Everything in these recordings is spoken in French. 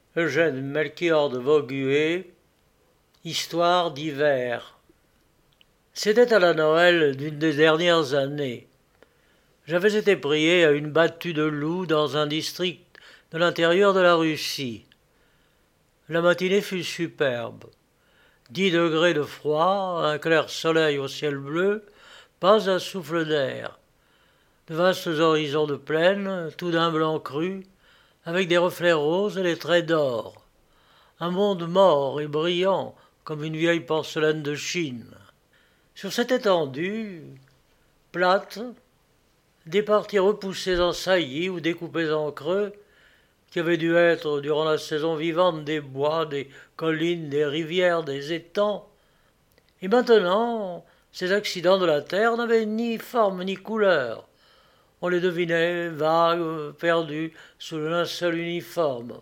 Eugène Melchior de Vaugué, Histoire d'hiver. C'était à la Noël d'une des dernières années. J'avais été prié à une battue de loups dans un district de l'intérieur de la Russie. La matinée fut superbe. 10 degrés de froid, un clair soleil au ciel bleu, pas un souffle d'air. De vastes horizons de plaine, tout d'un blanc cru, avec des reflets roses et des traits d'or. Un monde mort et brillant comme une vieille porcelaine de Chine. Sur cette étendue, plate, des parties repoussées en saillies ou découpées en creux, qui avaient dû être, durant la saison vivante, des bois, des collines, des rivières, des étangs. Et maintenant, ces accidents de la terre n'avaient ni forme ni couleur. On les devinait vagues, perdus sous le linceul uniforme.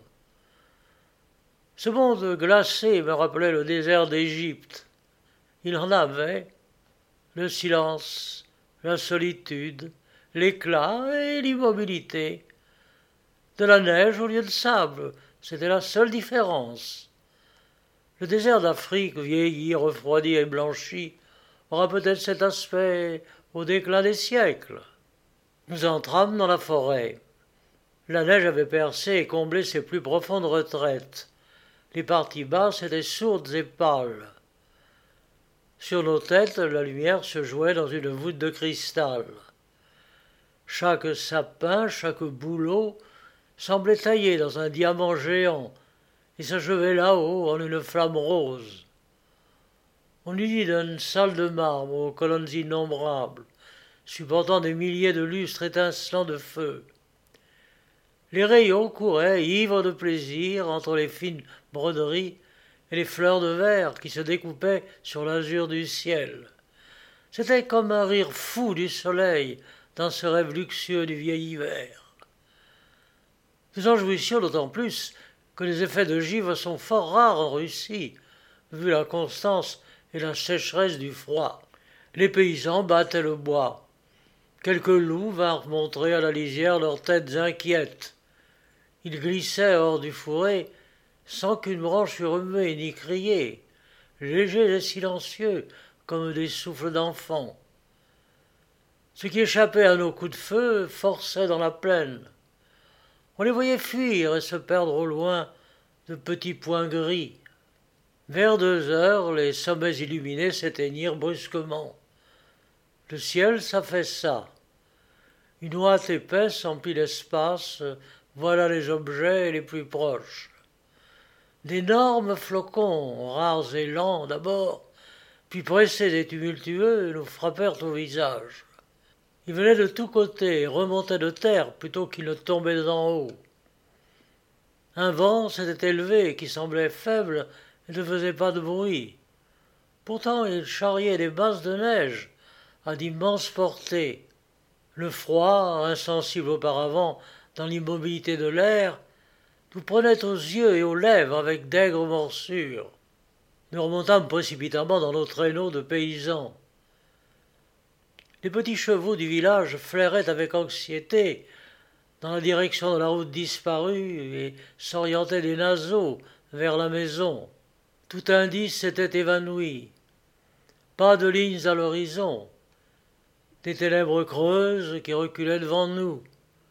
Ce monde glacé me rappelait le désert d'Égypte. Il en avait le silence, la solitude, l'éclat et l'immobilité. De la neige au lieu de sable, c'était la seule différence. Le désert d'Afrique, vieilli, refroidi et blanchi, aura peut-être cet aspect au déclin des siècles. Nous entrâmes dans la forêt. La neige avait percé et comblé ses plus profondes retraites. Les parties basses étaient sourdes et pâles. Sur nos têtes, la lumière se jouait dans une voûte de cristal. Chaque sapin, chaque bouleau semblait taillé dans un diamant géant et s'achevait là-haut en une flamme rose. On eût dit d'une salle de marbre aux colonnes innombrables, supportant des milliers de lustres étincelants de feu. Les rayons couraient, ivres de plaisir, entre les fines broderies et les fleurs de verre qui se découpaient sur l'azur du ciel. C'était comme un rire fou du soleil dans ce rêve luxueux du vieil hiver. Nous en jouissions d'autant plus que les effets de givre sont fort rares en Russie, vu la constance et la sécheresse du froid. Les paysans battaient le bois. Quelques loups vinrent montrer à la lisière leurs têtes inquiètes. Ils glissaient hors du fourré sans qu'une branche fût remuée ni criée, légers et silencieux comme des souffles d'enfants. Ce qui échappait à nos coups de feu forçait dans la plaine. On les voyait fuir et se perdre au loin de petits points gris. Vers 2 heures, les sommets illuminés s'éteignirent brusquement. Le ciel s'affaissa. Une ouate épaisse emplit l'espace, voilà les objets les plus proches. D'énormes flocons, rares et lents d'abord, puis pressés et tumultueux, nous frappèrent au visage. Ils venaient de tous côtés et remontaient de terre plutôt qu'ils ne tombaient d'en haut. Un vent s'était élevé qui semblait faible et ne faisait pas de bruit. Pourtant il charriait des masses de neige à d'immenses portées. Le froid, insensible auparavant dans l'immobilité de l'air, nous prenait aux yeux et aux lèvres avec d'aigres morsures. Nous remontâmes précipitamment dans nos traîneaux de paysans. Les petits chevaux du village flairaient avec anxiété dans la direction de la route disparue et s'orientaient des naseaux vers la maison. Tout indice s'était évanoui. Pas de lignes à l'horizon. Des ténèbres creuses qui reculaient devant nous.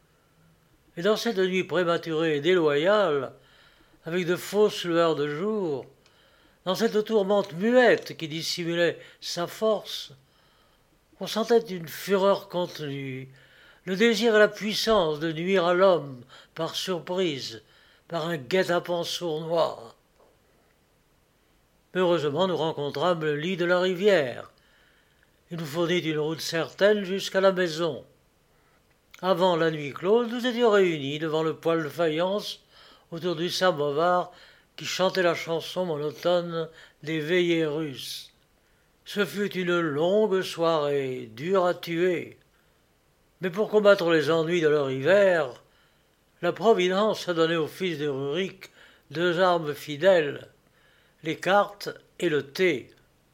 Et dans cette nuit prématurée et déloyale, avec de fausses lueurs de jour, dans cette tourmente muette qui dissimulait sa force, on sentait une fureur contenue, le désir et la puissance de nuire à l'homme par surprise, par un guet-apens sournois. Heureusement, nous rencontrâmes le lit de la rivière. Il nous fournit une route certaine jusqu'à la maison. Avant la nuit close, nous étions réunis devant le poêle de faïence autour du samovar qui chantait la chanson monotone des veillées russes. Ce fut une longue soirée, dure à tuer. Mais pour combattre les ennuis de leur hiver, la Providence a donné aux fils de Rurik 2 armes fidèles, les cartes et le thé.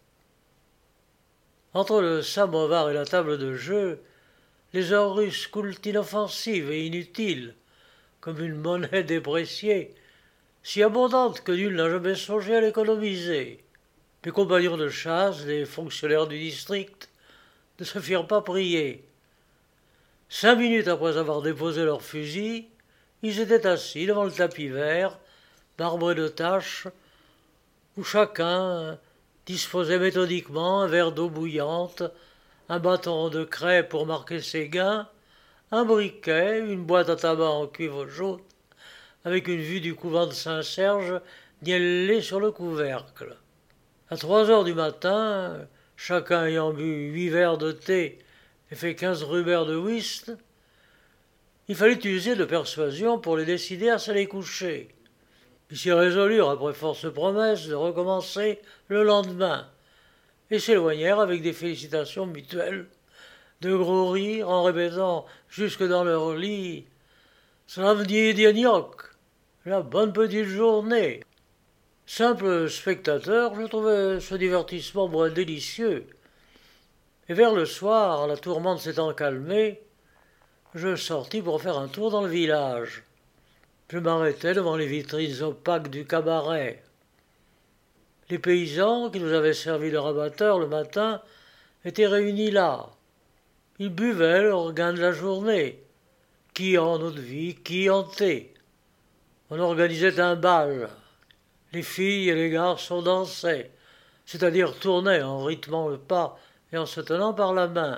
Entre le samovar et la table de jeu, les heures russes coulent inoffensives et inutiles, comme une monnaie dépréciée, si abondante que nul n'a jamais songé à l'économiser. Mes compagnons de chasse, les fonctionnaires du district, ne se firent pas prier. 5 minutes après avoir déposé leurs fusils, ils étaient assis devant le tapis vert, marbré de taches, où chacun disposait méthodiquement un verre d'eau bouillante, un bâton de craie pour marquer ses gains, un briquet, une boîte à tabac en cuivre jaune, avec une vue du couvent de Saint-Serge niellée sur le couvercle. À 3 heures du matin, chacun ayant bu 8 verres de thé et fait 15 rubers de whist, il fallait user de persuasion pour les décider à s'aller coucher. Ils s'y résolurent, après force promesse, de recommencer le lendemain, et s'éloignèrent avec des félicitations mutuelles, de gros rires en répétant jusque dans leur lit « Samedi Diagnoc, la bonne petite journée !» Simple spectateur, je trouvais ce divertissement moins délicieux, et vers le soir, la tourmente s'étant calmée, je sortis pour faire un tour dans le village. Je m'arrêtai devant les vitrines opaques du cabaret. Les paysans qui nous avaient servi de rabatteurs le matin étaient réunis là. Ils buvaient leur gain de la journée, qui en eau de vie, qui en thé. On organisait un bal. Les filles et les garçons dansaient, c'est-à-dire tournaient en rythmant le pas et en se tenant par la main.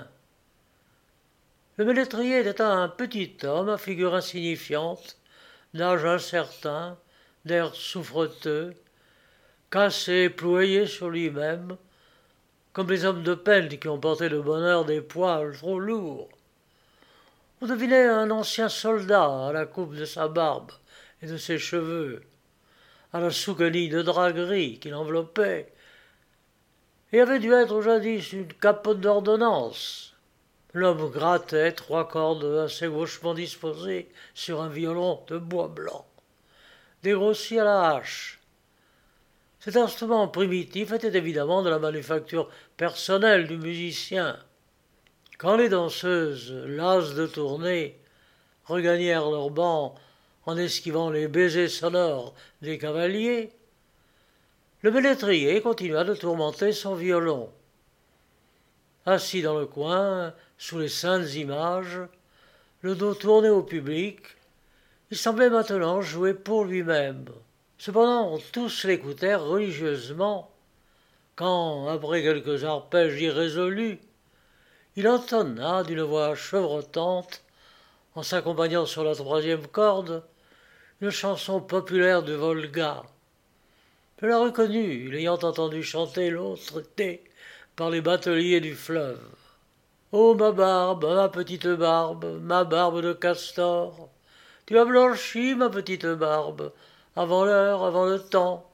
Le ménétrier était un petit homme à figure insignifiante, d'âge incertain, d'air souffreteux, cassé, ployé sur lui-même, comme les hommes de peine qui ont porté de bonne heure des poids trop lourds. On devinait un ancien soldat à la coupe de sa barbe et de ses cheveux, à la souquenille de drap gris qui l'enveloppait, et avait dû être jadis une capote d'ordonnance. L'homme grattait 3 cordes assez gauchement disposées sur un violon de bois blanc, dégrossi à la hache. Cet instrument primitif était évidemment de la manufacture personnelle du musicien. Quand les danseuses, lasses de tourner, regagnèrent leur banc en esquivant les baisers sonores des cavaliers, le ménétrier continua de tourmenter son violon. Assis dans le coin, sous les saintes images, le dos tourné au public, il semblait maintenant jouer pour lui-même. Cependant, tous l'écoutèrent religieusement, quand, après quelques arpèges irrésolus, il entonna d'une voix chevrotante, en s'accompagnant sur la 3e corde, une chanson populaire de Volga. Je la reconnus, l'ayant entendu chanter l'autre été par les bateliers du fleuve. Ô ma petite barbe, ma barbe de castor, tu as blanchi, ma petite barbe, avant l'heure, avant le temps.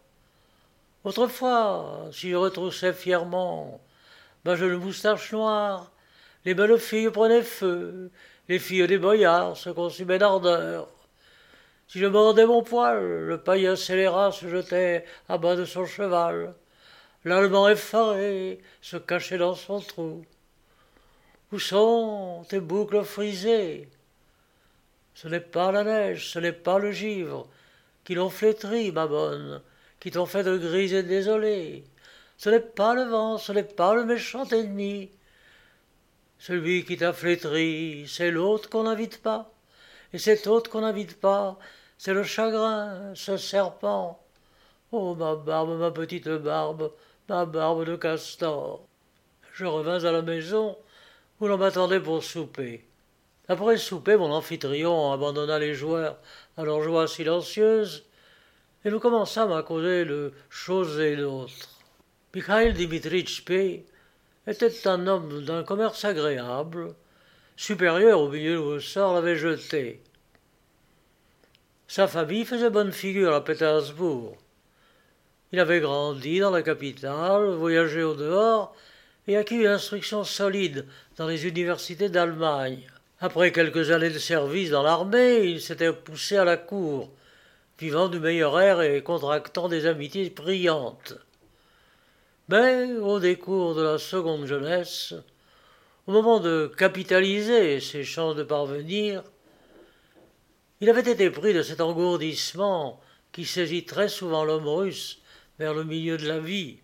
Autrefois, si je retroussais fièrement ma jeune moustache noire, les belles filles prenaient feu, les filles des boyards se consumaient d'ardeur. Si je mordais mon poil, le païen scélérat se jetait à bas de son cheval. L'Allemand effaré se cachait dans son trou. Où sont tes boucles frisées? Ce n'est pas la neige, ce n'est pas le givre qui l'ont flétri, ma bonne, qui t'ont fait de gris et désolé. Ce n'est pas le vent, ce n'est pas le méchant ennemi. Celui qui t'a flétri, c'est l'autre qu'on n'invite pas. Et cet autre qu'on n'invite pas, c'est le chagrin, ce serpent. Oh, ma petite barbe, ma barbe de castor. Je revins à la maison où l'on m'attendait pour souper. Après souper, mon amphitryon abandonna les joueurs à leur joie silencieuse et nous commençâmes à causer de choses et d'autres. Mikhaïl Dimitritch P. était un homme d'un commerce agréable, supérieur au milieu où le sort l'avait jeté. Sa famille faisait bonne figure à Pétersbourg. Il avait grandi dans la capitale, voyagé au dehors et acquis une instruction solide dans les universités d'Allemagne. Après quelques années de service dans l'armée, il s'était poussé à la cour, vivant du meilleur air et contractant des amitiés brillantes. Mais, au décours de la seconde jeunesse, au moment de capitaliser ses chances de parvenir, il avait été pris de cet engourdissement qui saisit très souvent l'homme russe vers le milieu de la vie.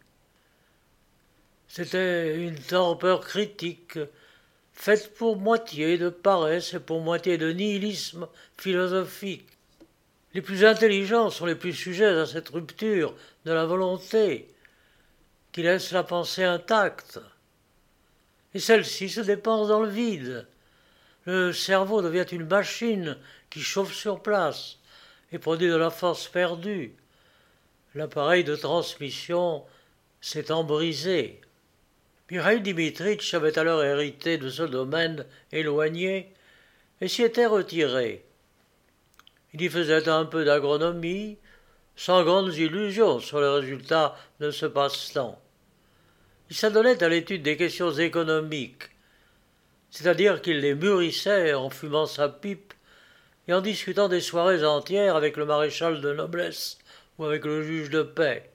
C'était une torpeur critique, faite pour moitié de paresse et pour moitié de nihilisme philosophique. Les plus intelligents sont les plus sujets à cette rupture de la volonté, qui laisse la pensée intacte. Et celle-ci se dépense dans le vide. Le cerveau devient une machine qui chauffe sur place et produit de la force perdue. L'appareil de transmission s'étant brisé. Mikhaïl Dimitritch avait alors hérité de ce domaine éloigné et s'y était retiré. Il y faisait un peu d'agronomie, sans grandes illusions sur le résultat de ce passe-temps. Il s'adonnait à l'étude des questions économiques, c'est-à-dire qu'il les mûrissait en fumant sa pipe et en discutant des soirées entières avec le maréchal de noblesse ou avec le juge de paix.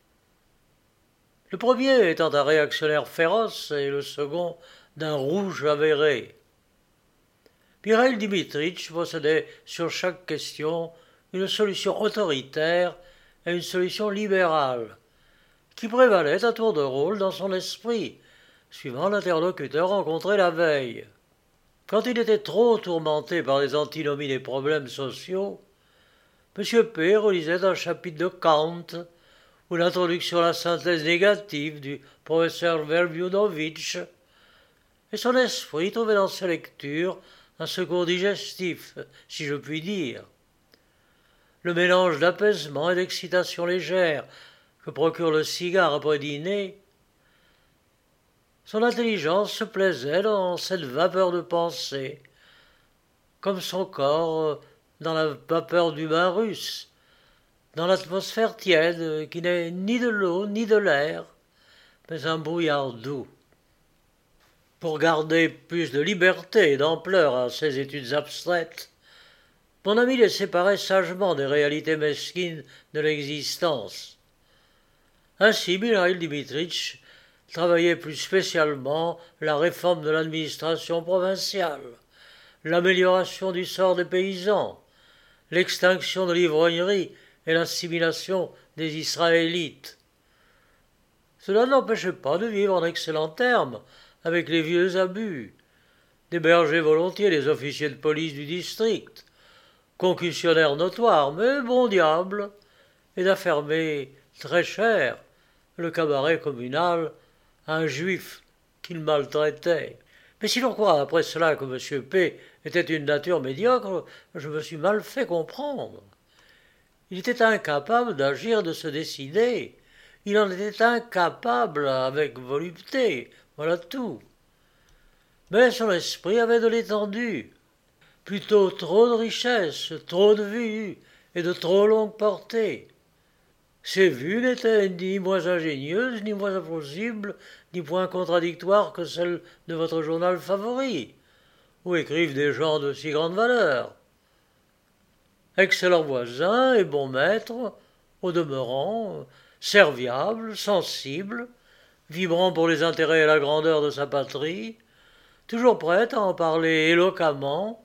Le premier étant un réactionnaire féroce et le second d'un rouge avéré. Mikhaïl Dimitritch possédait sur chaque question une solution autoritaire et une solution libérale, qui prévalaient à tour de rôle dans son esprit, suivant l'interlocuteur rencontré la veille. Quand il était trop tourmenté par les antinomies des problèmes sociaux, M. P. relisait un chapitre de Kant ou l'introduction à la synthèse négative du professeur Verbiunovitch, et son esprit trouvait dans ces lectures un secours digestif, si je puis dire. Le mélange d'apaisement et d'excitation légère que procure le cigare après dîner, son intelligence se plaisait dans cette vapeur de pensée, comme son corps dans la vapeur du bain russe, dans l'atmosphère tiède qui n'est ni de l'eau ni de l'air, mais un brouillard doux. Pour garder plus de liberté et d'ampleur à ses études abstraites, mon ami les séparait sagement des réalités mesquines de l'existence. Ainsi, Mikhaïl Dimitritch travaillait plus spécialement la réforme de l'administration provinciale, l'amélioration du sort des paysans, l'extinction de l'ivrognerie et l'assimilation des Israélites. Cela n'empêchait pas de vivre en excellents termes avec les vieux abus, d'héberger volontiers les officiers de police du district, concussionnaires notoires, mais bon diable, et d'affermer très cher le cabaret communal à un juif qu'il maltraitait. Mais si l'on croit après cela que M. P. était une nature médiocre, je me suis mal fait comprendre. Il était incapable d'agir, de se décider. Il en était incapable avec volupté, voilà tout. Mais son esprit avait de l'étendue, plutôt trop de richesse, trop de vues et de trop longue portée. Ces vues n'étaient ni moins ingénieuses, ni moins impossibles, ni moins contradictoires que celles de votre journal favori, où écrivent des gens de si grande valeur. Excellent voisin et bon maître, au demeurant, serviable, sensible, vibrant pour les intérêts et la grandeur de sa patrie, toujours prêt à en parler éloquemment,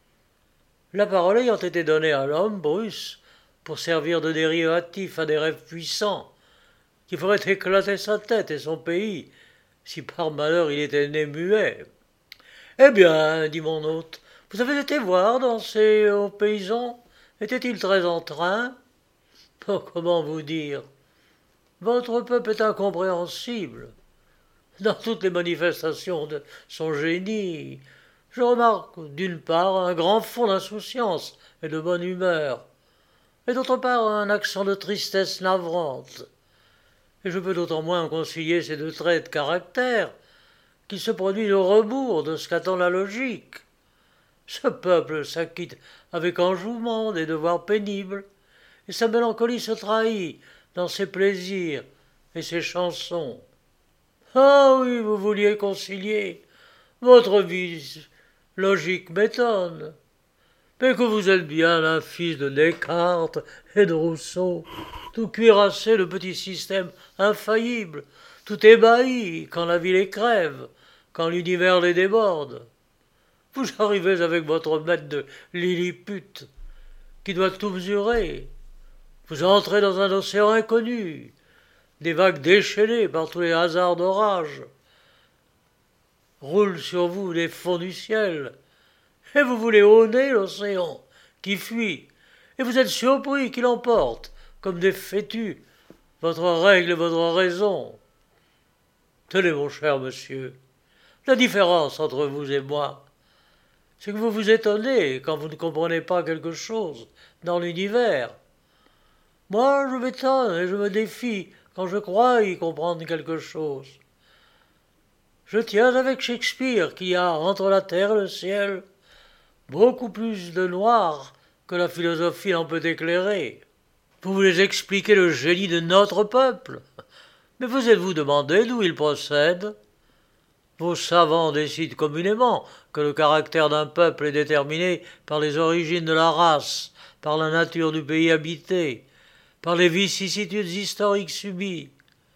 la parole ayant été donnée à l'homme, Bruce, pour servir de dérivatif à des rêves puissants, qui feraient éclater sa tête et son pays, si par malheur il était né muet. « Eh bien, dit mon hôte, vous avez été voir dans ces hauts paysans? Était-il très en train? Oh, comment vous dire? Votre peuple est incompréhensible. Dans toutes les manifestations de son génie, je remarque d'une part un grand fond d'insouciance et de bonne humeur, et d'autre part un accent de tristesse navrante. Et je peux d'autant moins concilier ces deux traits de caractère qu'il se produit au rebours de ce qu'attend la logique. Ce peuple s'acquitte avec enjouement des devoirs pénibles, et sa mélancolie se trahit dans ses plaisirs et ses chansons. Ah oui, vous vouliez concilier. Votre vie logique m'étonne. Mais que vous êtes bien un fils de Descartes et de Rousseau, tout cuirassé de petits systèmes infaillibles, tout ébahi quand la vie les crève, quand l'univers les déborde. Vous arrivez avec votre maître de Lilliput, qui doit tout mesurer. Vous entrez dans un océan inconnu, des vagues déchaînées par tous les hasards d'orage roulent sur vous des fonds du ciel, et vous voulez honner l'océan qui fuit, et vous êtes surpris qu'il emporte, comme des fétus, votre règle et votre raison. Tenez, mon cher monsieur, la différence entre vous et moi, c'est que vous vous étonnez quand vous ne comprenez pas quelque chose dans l'univers. Moi, je m'étonne et je me défie quand je crois y comprendre quelque chose. Je tiens avec Shakespeare qu'il y a entre la terre et le ciel beaucoup plus de noir que la philosophie n'en peut éclairer. Vous voulez expliquer le génie de notre peuple, mais vous êtes-vous demandé d'où il procède? Vos savants décident communément que le caractère d'un peuple est déterminé par les origines de la race, par la nature du pays habité, par les vicissitudes historiques subies.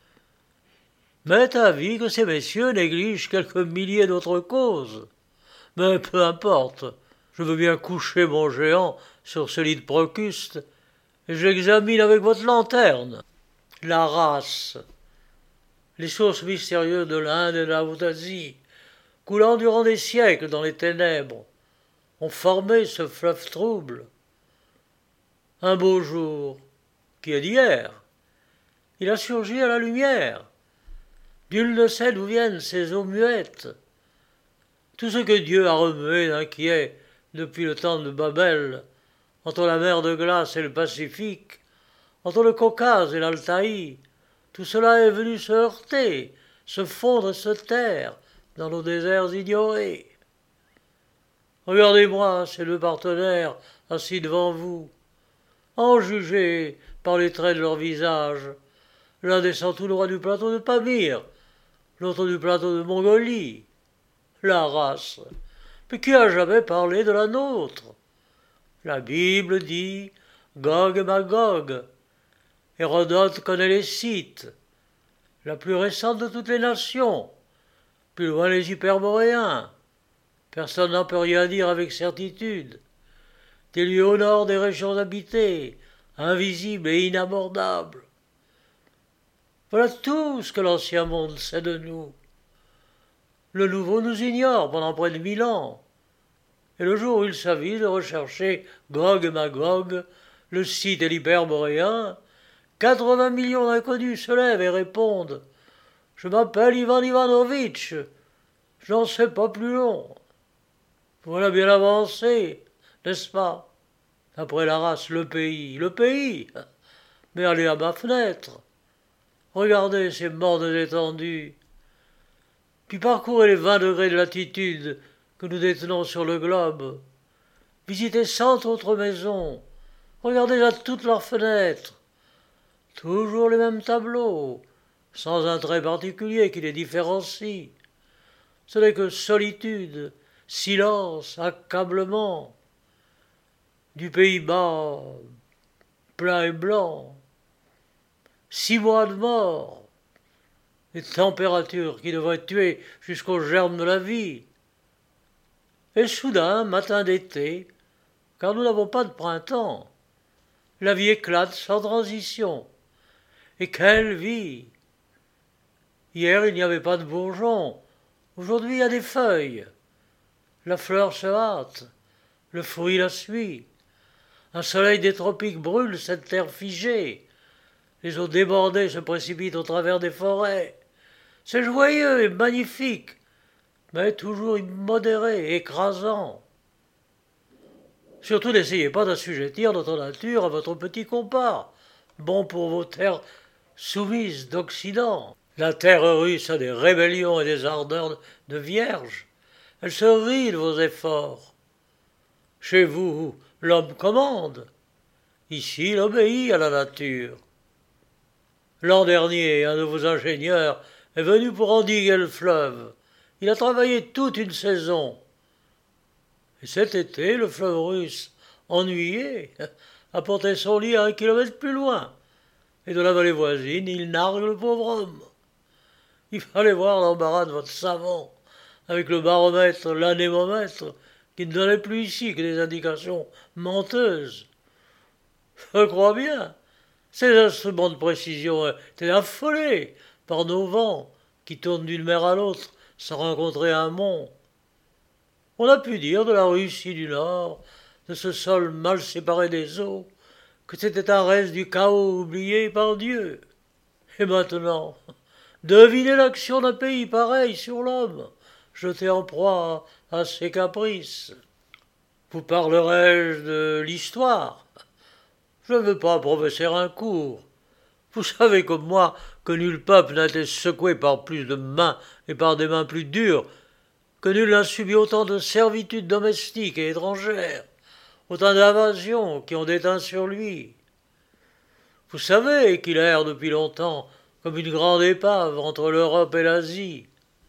M'est avis que ces messieurs négligent quelques milliers d'autres causes. Mais peu importe, je veux bien coucher mon géant sur ce lit de Procuste, et j'examine avec votre lanterne la race, les sources mystérieuses de l'Inde et de la Haute-Asie, coulant durant des siècles dans les ténèbres, ont formé ce fleuve trouble. Un beau jour, qui est d'hier, il a surgi à la lumière. Nul ne sait d'où viennent ces eaux muettes. Tout ce que Dieu a remué d'inquiet depuis le temps de Babel, entre la mer de glace et le Pacifique, entre le Caucase et l'Altaï, tout cela est venu se heurter, se fondre et se taire dans nos déserts ignorés. Regardez-moi ces deux partenaires assis devant vous. En jugez par les traits de leur visage. L'un descend tout droit du plateau de Pamir, l'autre du plateau de Mongolie. La race. Mais qui a jamais parlé de la nôtre? La Bible dit Gog et Magog. Hérodote connaît les Scythes, la plus récente de toutes les nations. Plus loin les Hyperboréens. Personne n'en peut rien dire avec certitude. Des lieux au nord des régions habitées, invisibles et inabordables. Voilà tout ce que l'ancien monde sait de nous. Le nouveau nous ignore pendant près de 1000 ans. Et le jour où il s'avise de rechercher Gog et Magog, le Scythe et l'Hyperboréen, 80 millions d'inconnus se lèvent et répondent « Je m'appelle Ivan Ivanovitch, je n'en sais pas plus long. » Voilà bien avancé, n'est-ce pas? Après la race, le pays. Mais allez à ma fenêtre. Regardez ces mornes étendues. Puis parcourez les 20 degrés de latitude que nous détenons sur le globe. Visitez 100 autres maisons. Regardez à toutes leurs fenêtres. Toujours les mêmes tableaux, sans un trait particulier qui les différencie. Ce n'est que solitude, silence, accablement. Du Pays-Bas, plat et blanc. 6 mois de mort. Des températures qui devraient tuer jusqu'au germe de la vie. Et soudain, matin d'été, car nous n'avons pas de printemps, la vie éclate sans transition. Et quelle vie! Hier, il n'y avait pas de bourgeons. Aujourd'hui, il y a des feuilles. La fleur se hâte. Le fruit la suit. Un soleil des tropiques brûle cette terre figée. Les eaux débordées se précipitent au travers des forêts. C'est joyeux et magnifique, mais toujours immodéré, écrasant. Surtout n'essayez pas d'assujettir notre nature à votre petit compas, bon pour vos terres soumises d'Occident. La terre russe a des rébellions et des ardeurs de vierge. Elle se rit de vos efforts. Chez vous, l'homme commande. Ici, il obéit à la nature. L'an dernier, un de vos ingénieurs est venu pour endiguer le fleuve. Il a travaillé toute une saison. Et cet été, le fleuve russe, ennuyé, a porté son lit à 1 kilomètre plus loin. Et de la vallée voisine, il nargue le pauvre homme. Il fallait voir l'embarras de votre savant, avec le baromètre, l'anémomètre, qui ne donnait plus ici que des indications menteuses. Je crois bien, Ces instruments de précision étaient affolés par nos vents qui tournent d'une mer à l'autre sans rencontrer un mont. On a pu dire de la Russie du Nord, de ce sol mal séparé des eaux, que c'était un reste du chaos oublié par Dieu. Et maintenant, devinez l'action d'un pays pareil sur l'homme, jeté en proie à ses caprices. Vous parlerai-je de l'histoire? Je ne veux pas professer un cours. Vous savez comme moi que nul peuple n'a été secoué par plus de mains et par des mains plus dures, que nul n'a subi autant de servitudes domestiques et étrangères, autant d'invasions qui ont déteint sur lui. Vous savez qu'il erre depuis longtemps comme une grande épave entre l'Europe et l'Asie.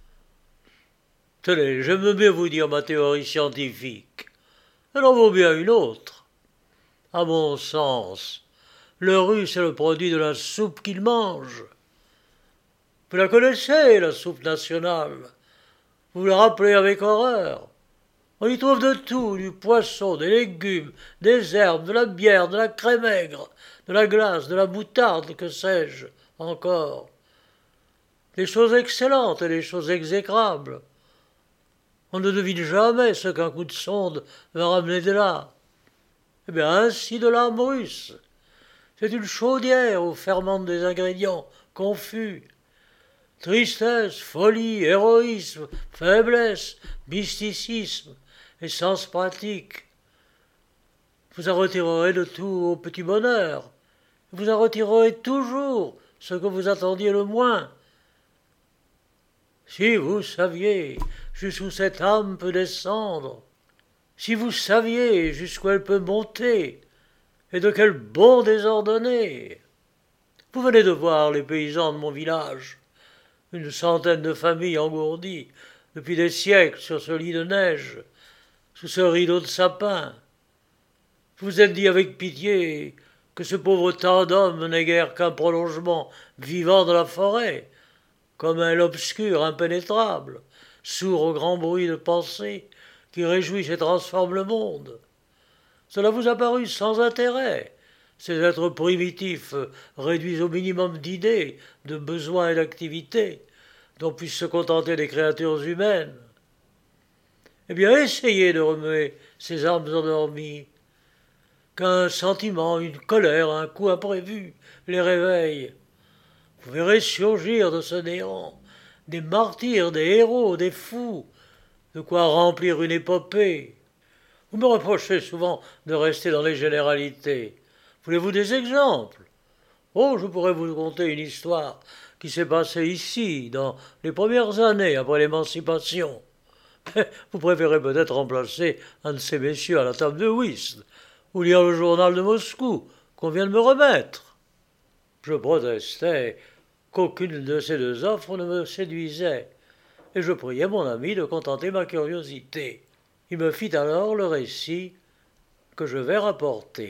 Tenez, j'aime mieux vous dire ma théorie scientifique. Elle en vaut bien une autre. À mon sens, le Russe est le produit de la soupe qu'il mange. Vous la connaissez, la soupe nationale. Vous la rappelez avec horreur. On y trouve de tout, du poisson, des légumes, des herbes, de la bière, de la crème aigre, de la glace, de la moutarde, que sais-je encore. Des choses excellentes et des choses exécrables. On ne devine jamais ce qu'un coup de sonde va ramener de là. Eh bien, ainsi de l'âme russe. C'est une chaudière où fermentent des ingrédients confus. Tristesse, folie, héroïsme, faiblesse, mysticisme et sens pratique. Vous en retirerez de tout au petit bonheur. Vous en retirerez toujours ce que vous attendiez le moins. Si vous saviez jusqu'où cette âme peut descendre, si vous saviez jusqu'où elle peut monter, et de quel bond désordonné. Vous venez de voir les paysans de mon village, une centaine de familles engourdies depuis des siècles sur ce lit de neige, sous ce rideau de sapin. Vous vous êtes dit avec pitié que ce pauvre tas d'hommes n'est guère qu'un prolongement vivant de la forêt, comme un obscur impénétrable, sourd au grand bruit de pensée qui réjouit et transforme le monde. Cela vous a paru sans intérêt, ces êtres primitifs réduits au minimum d'idées, de besoins et d'activités, dont puissent se contenter les créatures humaines. Eh bien, essayez de remuer ces âmes endormies. Qu'un sentiment, une colère, un coup imprévu les réveille. Vous verrez surgir de ce néant des martyrs, des héros, des fous, de quoi remplir une épopée. Vous me reprochez souvent de rester dans les généralités. Voulez-vous des exemples? Oh, je pourrais vous conter une histoire qui s'est passée ici, dans les premières années après l'émancipation. Vous préférez peut-être remplacer un de ces messieurs à la table de whist, ou lire le journal de Moscou qu'on vient de me remettre. Je protestais qu'aucune de ces deux offres ne me séduisait, et je priais mon ami de contenter ma curiosité. Il me fit alors le récit que je vais rapporter.